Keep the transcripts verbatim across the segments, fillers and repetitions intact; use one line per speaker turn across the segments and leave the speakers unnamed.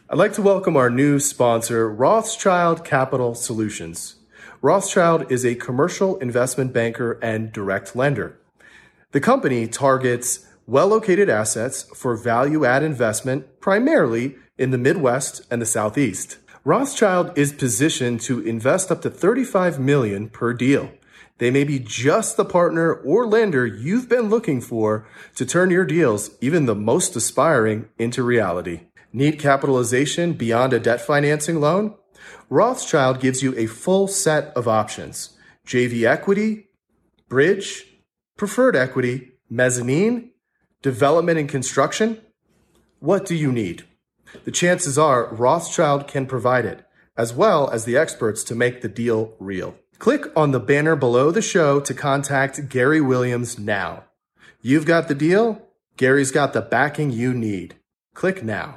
I'd like to welcome our new sponsor, Rothschild Capital Solutions. Rothschild is a commercial investment banker and direct lender. The company targets well-located assets for value-add investment, primarily in the Midwest and the Southeast. Rothschild is positioned to invest up to thirty-five million dollars per deal. They may be just the partner or lender you've been looking for to turn your deals, even the most aspiring, into reality. Need capitalization beyond a debt financing loan? Rothschild gives you a full set of options: J V equity, bridge, preferred equity, mezzanine, development and construction. What do you need? The chances are Rothschild can provide it, as well as the experts to make the deal real. Click on the banner below the show to contact Gary Williams now. You've got the deal. Gary's got the backing you need. Click now.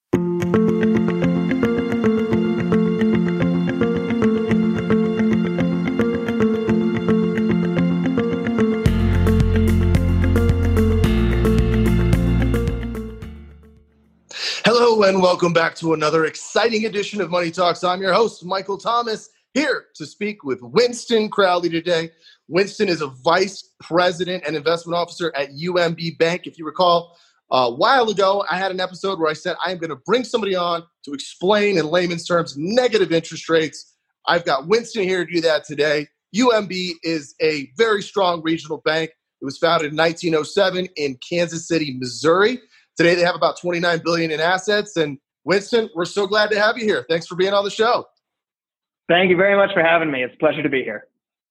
Hello and welcome back to another exciting edition of Money Talks. I'm your host, Michael Thomas, here to speak with Winston Crowley today. Winston is a vice president and investment officer at U M B Bank. If you recall, a while ago, I had an episode where I said I am going to bring somebody on to explain in layman's terms negative interest rates. I've got Winston here to do that today. U M B is a very strong regional bank. It was founded in nineteen oh seven in Kansas City, Missouri. Today, they have about twenty-nine billion dollars in assets. And Winston, we're so glad to have you here. Thanks for being on the show.
Thank you very much for having me. It's a pleasure to be here.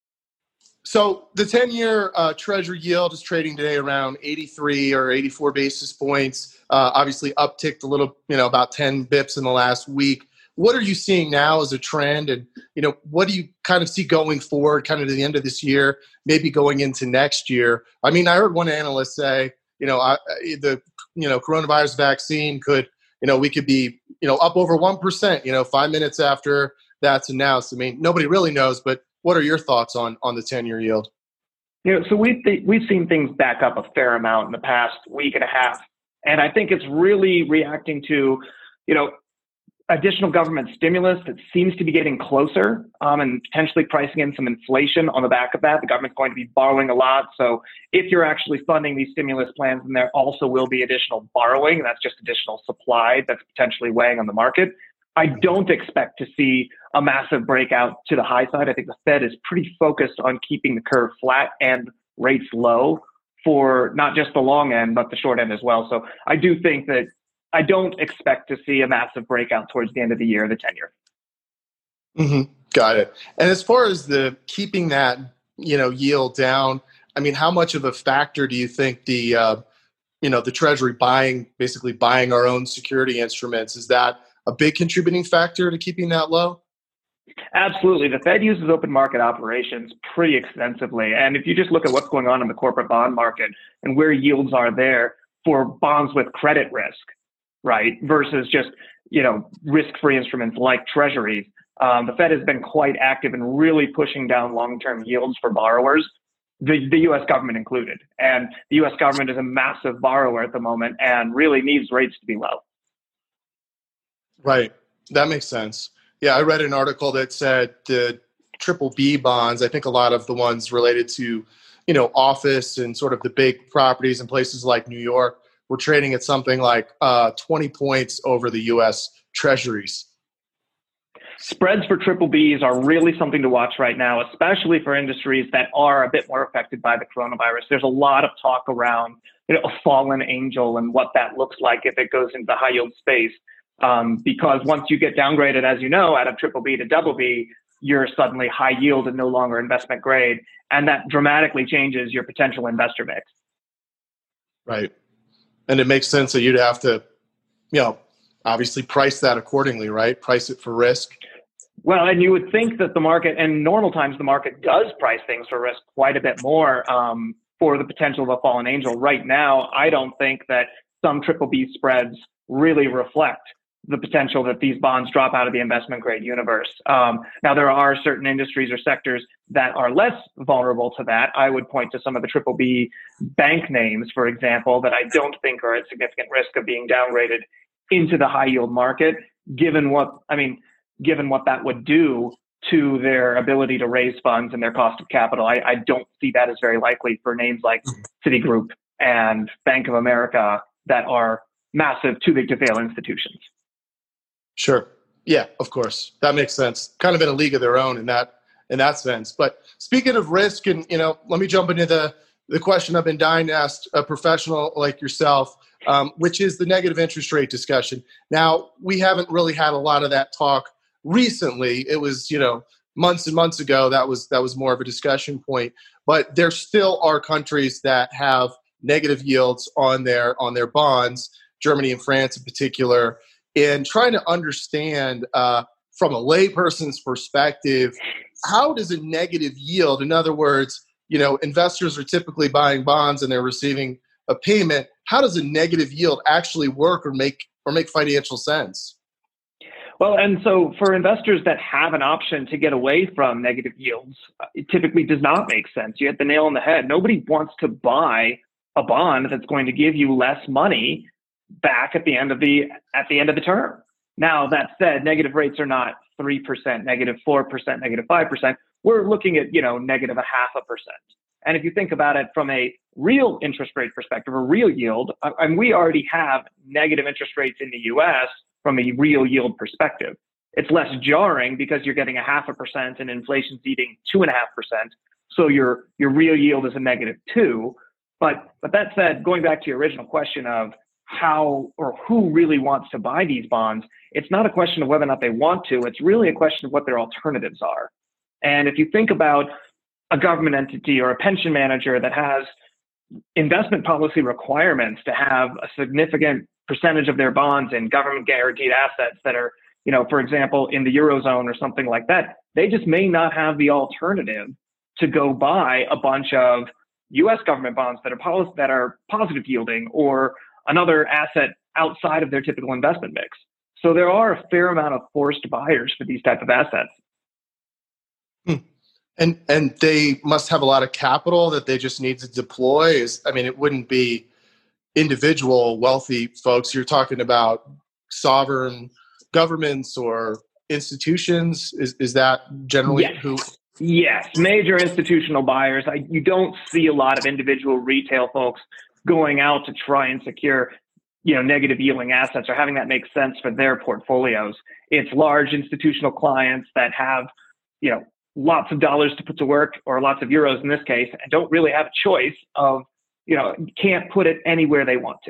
So the ten-year uh, Treasury yield is trading today around eighty-three or eighty-four basis points. Uh, obviously upticked a little, you know, about ten bips in the last week. What are you seeing now as a trend? And, you know, what do you kind of see going forward, kind of to the end of this year, maybe going into next year? I mean, I heard one analyst say, you know, I, the, you know, coronavirus vaccine could, you know, we could be, you know, up over one percent, you know, five minutes after that's announced. I mean, nobody really knows, but what are your thoughts on, on the ten-year yield?
You know, so we've, th- we've seen things back up a fair amount in the past week and a half. And I think it's really reacting to, you know, additional government stimulus that seems to be getting closer um, and potentially pricing in some inflation on the back of that. The government's going to be borrowing a lot. So if you're actually funding these stimulus plans, then there also will be additional borrowing. That's just additional supply that's potentially weighing on the market. I don't expect to see a massive breakout to the high side. I think the Fed is pretty focused on keeping the curve flat and rates low for not just the long end, but the short end as well. So I do think that I don't expect to see a massive breakout towards the end of the year, the ten-year.
Mm-hmm. Got it. And as far as the keeping that, you know, yield down, I mean, how much of a factor do you think the, uh, you know, the Treasury buying, basically buying our own security instruments, is that a big contributing factor to keeping that low?
Absolutely. The Fed uses open market operations pretty extensively. And if you just look at what's going on in the corporate bond market and where yields are there for bonds with credit risk, right, versus just, you know, risk-free instruments like treasuries, um, the Fed has been quite active in really pushing down long-term yields for borrowers, the, the U S government included. And the U S government is a massive borrower at the moment and really needs rates to be low.
Right. That makes sense. Yeah, I read an article that said the triple B bonds, I think a lot of the ones related to, you know, office and sort of the big properties in places like New York, we're trading at something like uh, twenty points over the U S Treasuries.
Spreads for triple Bs are really something to watch right now, especially for industries that are a bit more affected by the coronavirus. There's a lot of talk around, you know, a fallen angel and what that looks like if it goes into the high yield space. Um, because once you get downgraded, as you know, out of triple B to double B, you're suddenly high yield and no longer investment grade. And that dramatically changes your potential investor mix.
Right. And it makes sense that you'd have to, you know, obviously price that accordingly, right? Price it for risk.
Well, and you would think that the market, and normal times, the market does price things for risk quite a bit more um, for the potential of a fallen angel. Right now, I don't think that some triple B spreads really reflect the potential that these bonds drop out of the investment grade universe. Um, now, there are certain industries or sectors that are less vulnerable to that. I would point to some of the triple B bank names, for example, that I don't think are at significant risk of being downgraded into the high yield market. given what, I mean, given what that would do to their ability to raise funds and their cost of capital. I, I don't see that as very likely for names like Citigroup and Bank of America that are massive, too big to fail institutions.
Sure. Yeah, of course. That makes sense. Kind of in a league of their own in that in that sense. But speaking of risk, and you know, let me jump into the the question I've been dying to ask a professional like yourself, um, which is the negative interest rate discussion. Now, we haven't really had a lot of that talk recently. It was, you know, months and months ago, that was that was more of a discussion point. But there still are countries that have negative yields on their on their bonds, Germany and France in particular, and trying to understand uh, from a layperson's perspective, how does a negative yield, in other words, you know, investors are typically buying bonds and they're receiving a payment. How does a negative yield actually work or make or make financial sense?
Well, and so for investors that have an option to get away from negative yields, it typically does not make sense. You hit the nail on the head. Nobody wants to buy a bond that's going to give you less money back at the end of the at the end of the term. Now, that said, negative rates are not three percent, negative four percent, negative five percent. We're looking at, you know, negative a half a percent. And if you think about it from a real interest rate perspective, a real yield, and we already have negative interest rates in the U S from a real yield perspective. It's less jarring because you're getting a half a percent and inflation's eating two and a half percent. So your your real yield is a negative two. But but that said, going back to your original question of how or who really wants to buy these bonds, it's not a question of whether or not they want to. It's really a question of what their alternatives are. And if you think about a government entity or a pension manager that has investment policy requirements to have a significant percentage of their bonds in government guaranteed assets that are, you know, for example, in the Eurozone or something like that, they just may not have the alternative to go buy a bunch of U S government bonds that are pos- that are positive yielding or another asset outside of their typical investment mix. So there are a fair amount of forced buyers for these type of assets.
Hmm. And and they must have a lot of capital that they just need to deploy. Is I mean, it wouldn't be individual wealthy folks. You're talking about sovereign governments or institutions. Is is that generally
yes.
who?
Yes, major institutional buyers. I, you don't see a lot of individual retail folks going out to try and secure, you know, negative yielding assets or having that make sense for their portfolios. It's large institutional clients that have, you know, lots of dollars to put to work, or lots of euros in this case, and don't really have a choice of, you know, can't put it anywhere they want to.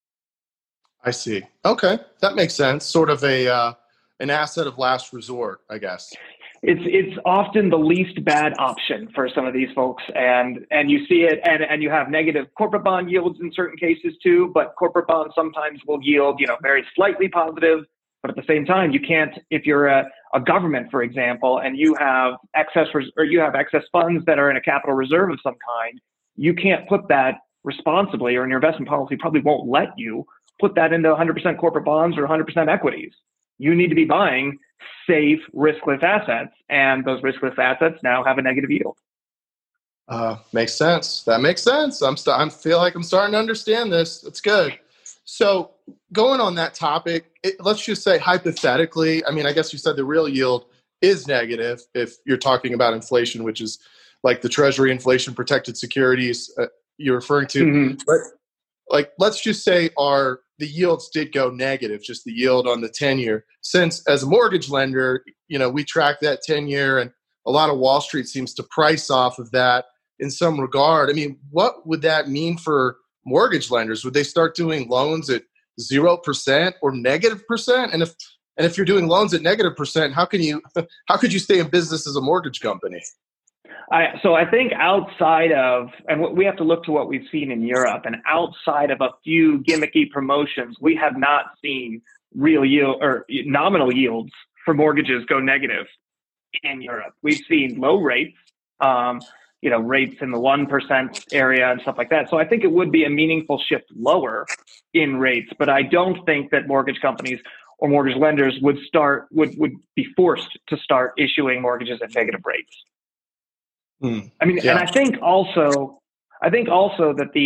I see. Okay, that makes sense. Sort of a uh, an asset of last resort, I guess.
It's it's often the least bad option for some of these folks, and and you see it, and and you have negative corporate bond yields in certain cases too. But corporate bonds sometimes will yield, you know, very slightly positive. But at the same time, you can't, if you're a, a government, for example, and you have excess res- or you have excess funds that are in a capital reserve of some kind, you can't put that responsibly, or in your investment policy probably won't let you put that into one hundred percent corporate bonds or one hundred percent equities. You need to be buying safe, riskless assets, and those riskless assets now have a negative yield.
Uh, makes sense. That makes sense. I'm st- I feel like I'm starting to understand this. That's good. So going on that topic, it, let's just say hypothetically, I mean, I guess you said the real yield is negative if you're talking about inflation, which is like the Treasury inflation protected securities uh, you're referring to. Mm-hmm. But like, let's just say our the yields did go negative, just the yield on the ten-year. Since as a mortgage lender, you know, we track that ten-year, and a lot of Wall Street seems to price off of that in some regard. I mean, what would that mean for mortgage lenders? Would they start doing loans at zero percent or negative percent? And if and if you're doing loans at negative percent, how can you how could you stay in business as a mortgage company?
I, so I think outside of, and we have to look to what we've seen in Europe, and outside of a few gimmicky promotions, we have not seen real yield or nominal yields for mortgages go negative in Europe. We've seen low rates, um, you know, rates in the one percent area and stuff like that. So I think it would be a meaningful shift lower in rates, but I don't think that mortgage companies or mortgage lenders would start, would, would be forced to start issuing mortgages at negative rates. Hmm. I mean, yeah. And I think also, I think also that the,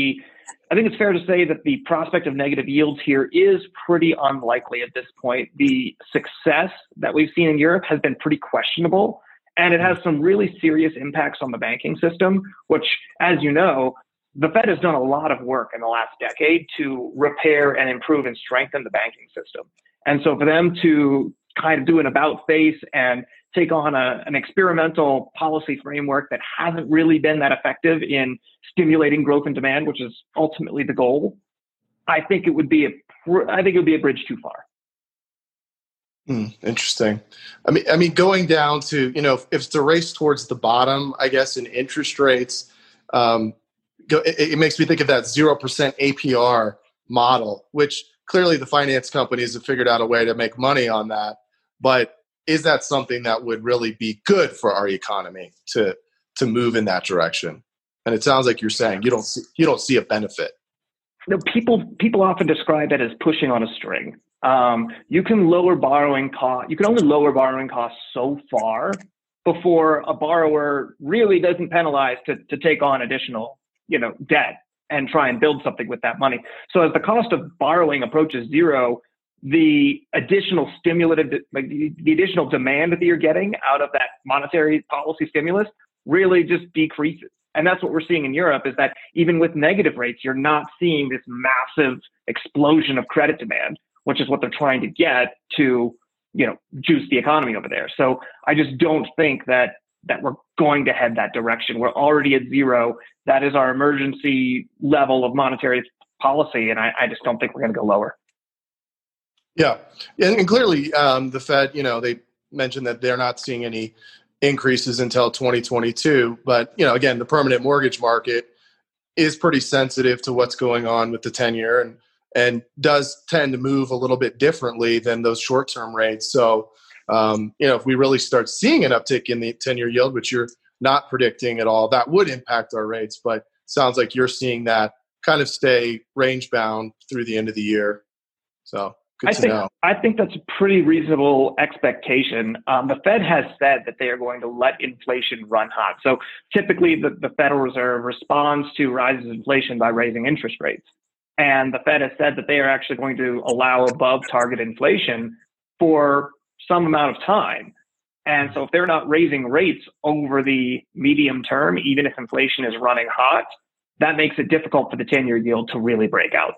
I think it's fair to say that the prospect of negative yields here is pretty unlikely at this point. The success that we've seen in Europe has been pretty questionable, and it has some really serious impacts on the banking system, which, as you know, the Fed has done a lot of work in the last decade to repair and improve and strengthen the banking system. And so for them to kind of do an about face and take on a, an experimental policy framework that hasn't really been that effective in stimulating growth and demand, which is ultimately the goal, I think it would be a, I think it would be a bridge too far.
Hmm, interesting. I mean, I mean, going down to, you know, if it's a race towards the bottom, I guess, in interest rates, um, go, it, it makes me think of that zero percent A P R model, which clearly the finance companies have figured out a way to make money on that. But is that something that would really be good for our economy to to move in that direction? And it sounds like you're saying you don't see, you don't see a benefit.
You know, people people often describe it as pushing on a string. Um, you can lower borrowing cost. You can only lower borrowing costs so far before a borrower really doesn't penalize to to take on additional, you know, debt and try and build something with that money. So as the cost of borrowing approaches zero, the additional stimulative, like the, the additional demand that you're getting out of that monetary policy stimulus really just decreases. And that's what we're seeing in Europe, is that even with negative rates, you're not seeing this massive explosion of credit demand, which is what they're trying to get to, you know, juice the economy over there. So I just don't think that that we're going to head that direction. We're already at zero. That is our emergency level of monetary policy. And I, I just don't think we're going to go lower.
Yeah. And, and clearly um, the Fed, you know, they mentioned that they're not seeing any increases until twenty twenty-two. But, you know, again, the permanent mortgage market is pretty sensitive to what's going on with the ten-year and, and does tend to move a little bit differently than those short-term rates. So, um, you know, if we really start seeing an uptick in the ten-year yield, which you're not predicting at all, that would impact our rates. But sounds like you're seeing that kind of stay range-bound through the end of the year. So good
I
to
think,
know.
I think that's a pretty reasonable expectation. Um, the Fed has said that they are going to let inflation run hot. So typically the, the Federal Reserve responds to rises in inflation by raising interest rates. And the Fed has said that they are actually going to allow above target inflation for some amount of time. And so if they're not raising rates over the medium term, even if inflation is running hot, that makes it difficult for the ten-year yield to really break out.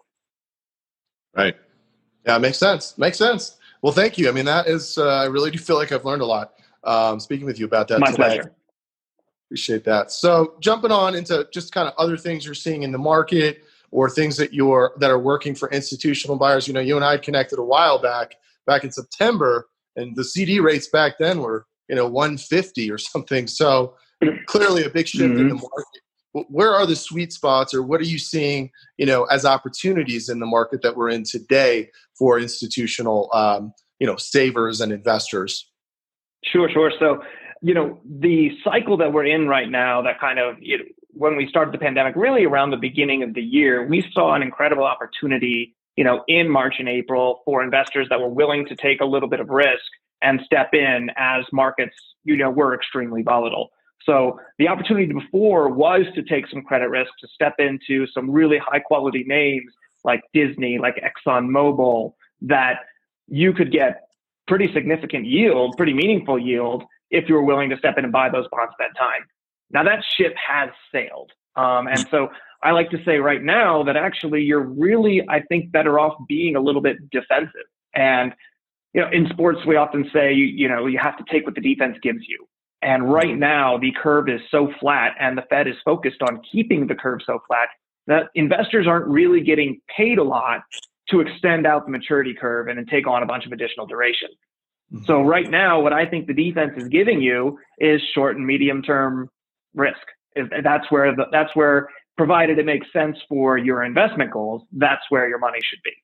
Right. Yeah, makes sense. Makes sense. Well, thank you. I mean, that is, uh, I really do feel like I've learned a lot um, speaking with you about that
My
today.
pleasure.
Appreciate that. So jumping on into just kind of other things you're seeing in the market or things that you're that are working for institutional buyers. You know, you and I connected a while back, back in September, and the C D rates back then were, you know, one fifty or something. So clearly a big shift
Mm-hmm.
in the market. Where are the sweet spots, or what are you seeing, you know, as opportunities in the market that we're in today for institutional, um, you know, savers and investors?
Sure, sure. So, you know, the cycle that we're in right now, that kind of, you know, when we started the pandemic, really around the beginning of the year, we saw an incredible opportunity, you know, in March and April for investors that were willing to take a little bit of risk and step in as markets, you know, were extremely volatile. So the opportunity before was to take some credit risk, to step into some really high quality names like Disney, like ExxonMobil, that you could get pretty significant yield, pretty meaningful yield, if you were willing to step in and buy those bonds at that time. Now that ship has sailed. Um, and so I like to say right now that actually you're really, I think, better off being a little bit defensive. And, you know, in sports, we often say, you, you know, you have to take what the defense gives you. And right now, the curve is so flat, and the Fed is focused on keeping the curve so flat that investors aren't really getting paid a lot to extend out the maturity curve and then take on a bunch of additional duration. Mm-hmm. So right now, what I think the defense is giving you is short and medium term risk. That's where the, that's where, provided it makes sense for your investment goals, that's where your money should be.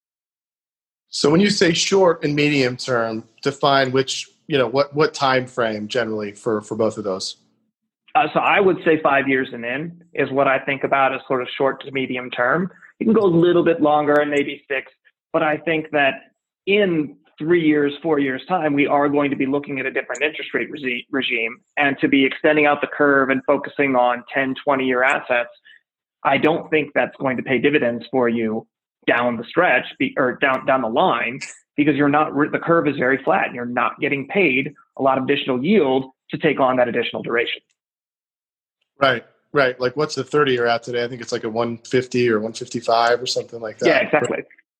So when you say short and medium term, define which, you know, what, what time frame generally for, for both of those?
Uh, so I would say five years and in is what I think about as sort of short to medium term. You can go a little bit longer and maybe six, but I think that in three years, four years time, we are going to be looking at a different interest rate regi- regime and to be extending out the curve and focusing on ten, twenty year assets. I don't think that's going to pay dividends for you down the stretch be, or down down the line, because you're not the curve is very flat and you're not getting paid a lot of additional yield to take on that additional duration.
Right, right. Like what's the thirty you're at today? I think it's like a one fifty or one fifty-five or something like that.
Yeah, exactly.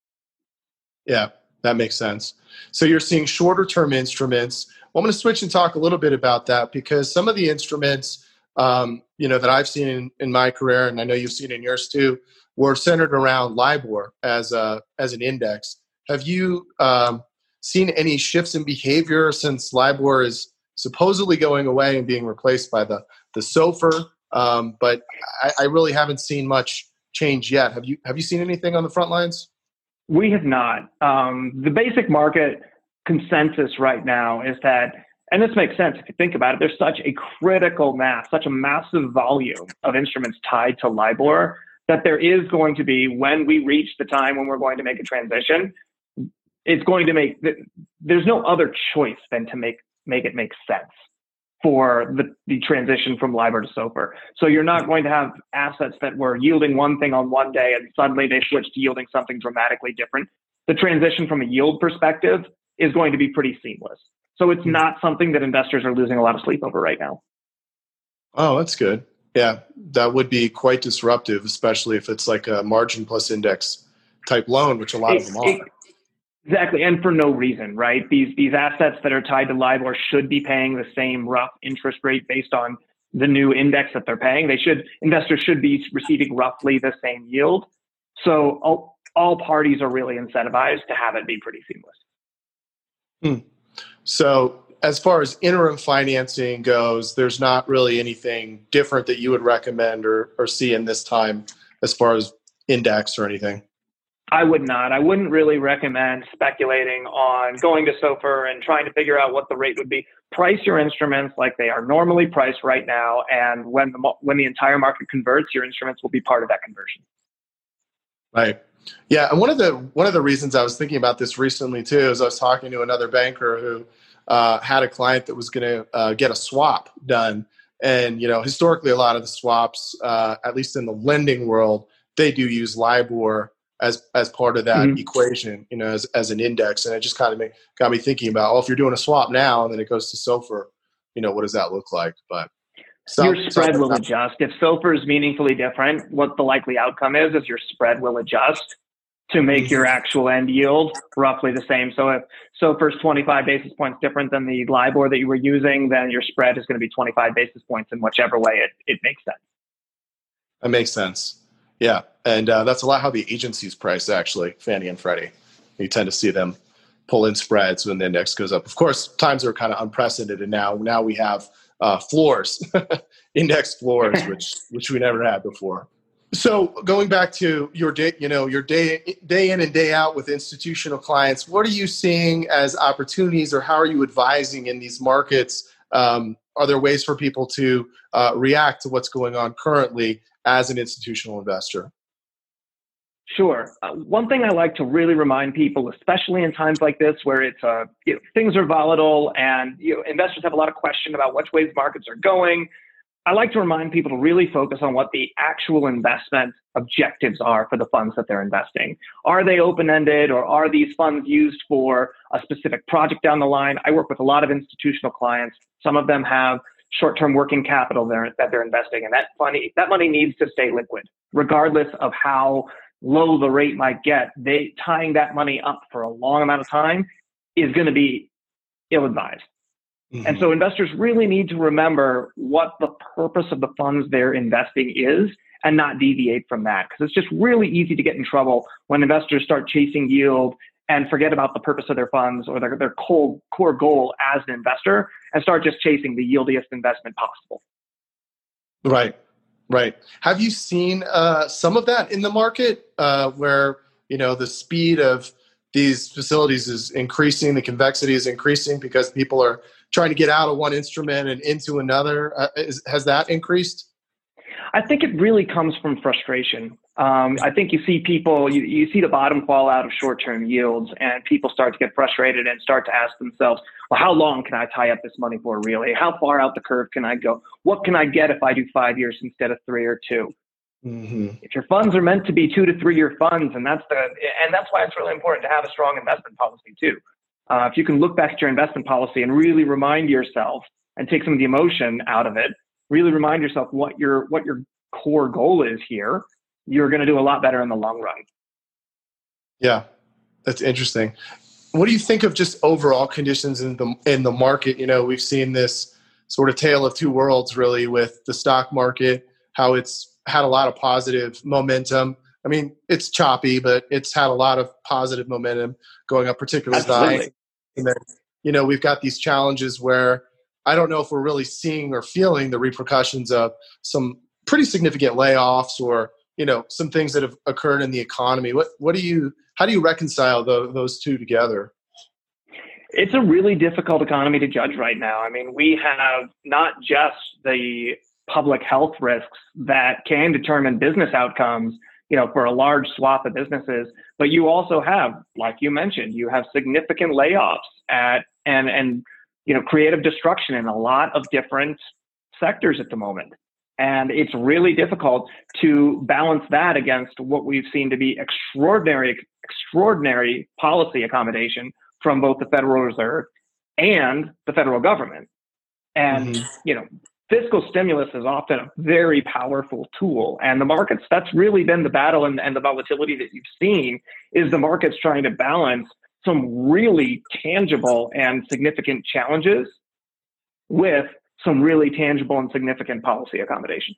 Yeah, that makes sense. So you're seeing shorter term instruments. Well, I'm going to switch and talk a little bit about that, because some of the instruments, um, you know, that I've seen in, in my career, and I know you've seen in yours too, were centered around LIBOR as a as an index. Have you um, seen any shifts in behavior since LIBOR is supposedly going away and being replaced by the the SOFR? Um, but I, I really haven't seen much change yet. Have you Have you seen anything on the front lines?
We have not. Um, the basic market consensus right now is that, and this makes sense if you think about it, there's such a critical mass, such a massive volume of instruments tied to LIBOR, that there is going to be, when we reach the time when we're going to make a transition, it's going to make, there's no other choice than to make, make it make sense for the, the transition from LIBOR to SOFR. So you're not going to have assets that were yielding one thing on one day and suddenly they switch to yielding something dramatically different. The transition from a yield perspective is going to be pretty seamless. So it's not something that investors are losing a lot of sleep over right now.
Oh, that's good. Yeah, that would be quite disruptive, especially if it's like a margin plus index type loan, which a lot
it,
of them are.
It, exactly, and for no reason, right? These these assets that are tied to LIBOR should be paying the same rough interest rate based on the new index that they're paying. They should investors should be receiving roughly the same yield. So all, all parties are really incentivized to have it be pretty seamless.
Hmm. So as far as interim financing goes, there's not really anything different that you would recommend or, or see in this time as far as index or anything?
I would not. I wouldn't really recommend speculating on going to SOFR and trying to figure out what the rate would be. Price your instruments like they are normally priced right now, and when the when the entire market converts, your instruments will be part of that conversion.
Right. Yeah, and one of the one of the reasons I was thinking about this recently too is I was talking to another banker who uh, had a client that was going to uh, get a swap done, and you know historically a lot of the swaps, uh, at least in the lending world, they do use LIBOR as as part of that mm-hmm. equation, you know, as as an index, and it just kind of made, got me thinking about, oh, if you're doing a swap now and then it goes to SOFR, you know, what does that look like? But
Some, your spread will adjust. If SOFR is meaningfully different, what the likely outcome is, is your spread will adjust to make your actual end yield roughly the same. So if SOFR is twenty-five basis points different than the LIBOR that you were using, then your spread is going to be twenty-five basis points in whichever way it, it makes sense.
That makes sense. Yeah. And uh, that's a lot how the agencies price, actually, Fannie and Freddie. You tend to see them pull in spreads when the index goes up. Of course, times are kind of unprecedented now. Now we have Uh, floors, index floors, which which we never had before. So going back to your day, you know, your day day in and day out with institutional clients, what are you seeing as opportunities, or how are you advising in these markets? Um, are there ways for people to uh, react to what's going on currently as an institutional investor?
Sure. Uh, one thing I like to really remind people, especially in times like this, where it's uh, you know, things are volatile and you know, investors have a lot of question about which ways markets are going. I like to remind people to really focus on what the actual investment objectives are for the funds that they're investing. Are they open-ended, or are these funds used for a specific project down the line? I work with a lot of institutional clients. Some of them have short-term working capital there that they're investing in. That money, that money needs to stay liquid, regardless of how low the rate might get. They tying that money up for a long amount of time is going to be ill-advised. Mm-hmm. And so investors really need to remember what the purpose of the funds they're investing is and not deviate from that, because it's just really easy to get in trouble when investors start chasing yield and forget about the purpose of their funds or their, their core, core goal as an investor and start just chasing the yieldiest investment possible.
Right. Right. Have you seen uh, some of that in the market uh, where, you know, the speed of these facilities is increasing, the convexity is increasing because people are trying to get out of one instrument and into another? Uh, is, has that increased?
I think it really comes from frustration. Um, I think you see people, you, you see the bottom fall out of short-term yields, and people start to get frustrated and start to ask themselves, well, how long can I tie up this money for really? How far out the curve can I go? What can I get if I do five years instead of three or two?
Mm-hmm.
If your funds are meant to be two to three year funds, and that's the and that's why it's really important to have a strong investment policy too. Uh, if you can look back at your investment policy and really remind yourself and take some of the emotion out of it, really remind yourself what your what your core goal is here, you're going to do a lot better in the long run.
Yeah, that's interesting. What do you think of just overall conditions in the in the market? You know, we've seen this sort of tale of two worlds, really, with the stock market, how it's had a lot of positive momentum. I mean, it's choppy, but it's had a lot of positive momentum going up, particularly high. And then, you know, we've got these challenges where I don't know if we're really seeing or feeling the repercussions of some pretty significant layoffs or, you know, some things that have occurred in the economy. What what do you how do you reconcile the, those two together?
It's a really difficult economy to judge right now. I mean, we have not just the public health risks that can determine business outcomes, you know, for a large swath of businesses, but you also have, like you mentioned, you have significant layoffs at and and you know creative destruction in a lot of different sectors at the moment. And it's really difficult to balance that against what we've seen to be extraordinary, extraordinary policy accommodation from both the Federal Reserve and the federal government. And, mm-hmm. you know, fiscal stimulus is often a very powerful tool. And the markets, that's really been the battle and, and the volatility that you've seen is the markets trying to balance some really tangible and significant challenges with some really tangible and significant policy accommodation.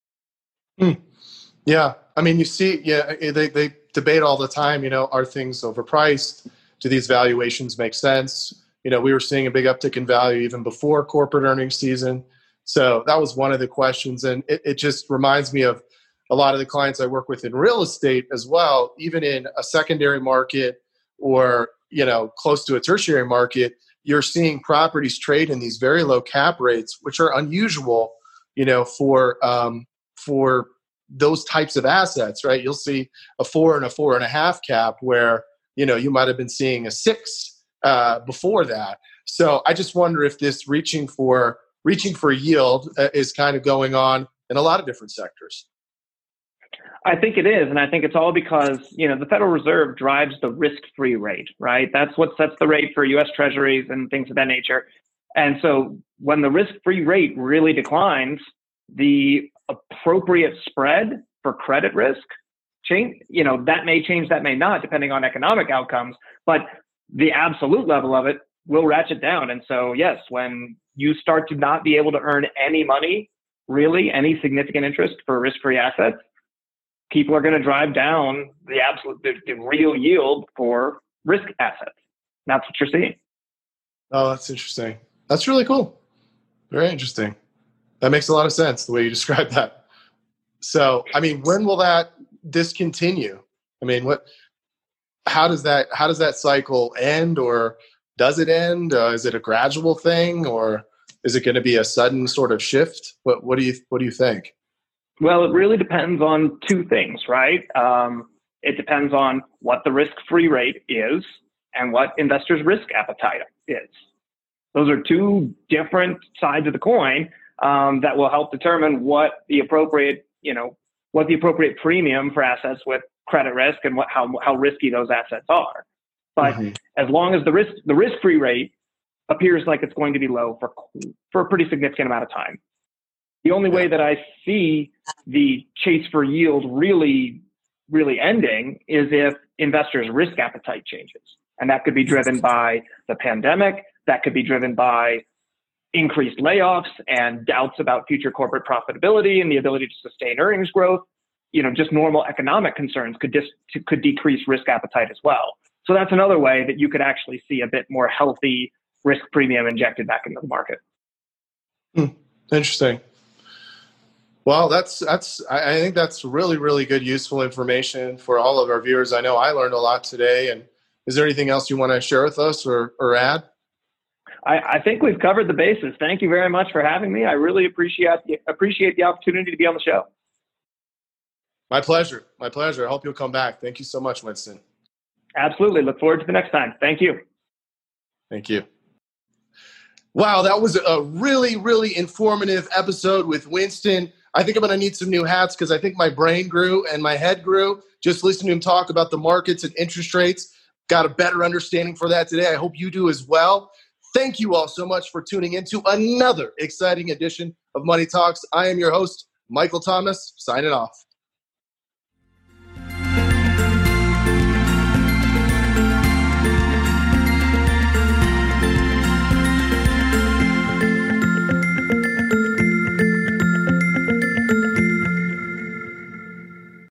Hmm. Yeah. I mean, you see, yeah, they, they debate all the time, you know, are things overpriced? Do these valuations make sense? You know, we were seeing a big uptick in value even before corporate earnings season. So that was one of the questions. And it, it just reminds me of a lot of the clients I work with in real estate as well, even in a secondary market or, you know, close to a tertiary market, you're seeing properties trade in these very low cap rates, which are unusual, you know, for um, for those types of assets, right? You'll see a four and a four and a half cap where, you know, you might have been seeing a six uh, before that. So I just wonder if this reaching for reaching for yield uh, is kind of going on in a lot of different sectors.
I think it is. And I think it's all because, you know, the Federal Reserve drives the risk-free rate, right? That's what sets the rate for U S Treasuries and things of that nature. And so when the risk-free rate really declines, the appropriate spread for credit risk change, you know, that may change, that may not, depending on economic outcomes, but the absolute level of it will ratchet down. And so, yes, when you start to not be able to earn any money, really any significant interest for risk-free assets, people are going to drive down the absolute, the, the real yield for risk assets. That's what you're seeing.
Oh, that's interesting. That's really cool. Very interesting. That makes a lot of sense, the way you described that. So, I mean, when will that discontinue? I mean, what, how does that, how does that cycle end, or does it end? Uh, is it a gradual thing, or is it going to be a sudden sort of shift? What, what do you, what do you think?
Well, it really depends on two things, right? Um, it depends on what the risk-free rate is and what investors' risk appetite is. Those are two different sides of the coin um, that will help determine what the appropriate, you know, what the appropriate premium for assets with credit risk and what how how risky those assets are. But mm-hmm. as long as the risk the risk-free rate appears like it's going to be low for for a pretty significant amount of time. The only way that I see the chase for yield really, really ending is if investors' risk appetite changes. And that could be driven by the pandemic. That could be driven by increased layoffs and doubts about future corporate profitability and the ability to sustain earnings growth. You know, just normal economic concerns could dis- could decrease risk appetite as well. So that's another way that you could actually see a bit more healthy risk premium injected back into the market.
Hmm. Interesting. Well, that's that's. I think that's really, really good, useful information for all of our viewers. I know I learned a lot today. And is there anything else you want to share with us or, or add?
I, I think we've covered the bases. Thank you very much for having me. I really appreciate the, appreciate the opportunity to be on the show.
My pleasure. My pleasure. I hope you'll come back. Thank you so much, Winston.
Absolutely. Look forward to the next time. Thank you.
Thank you. Wow, that was a really, really informative episode with Winston. I think I'm going to need some new hats because I think my brain grew and my head grew. Just listening to him talk about the markets and interest rates. Got a better understanding for that today. I hope you do as well. Thank you all so much for tuning in to another exciting edition of Money Talks. I am your host, Michael Thomas, signing off.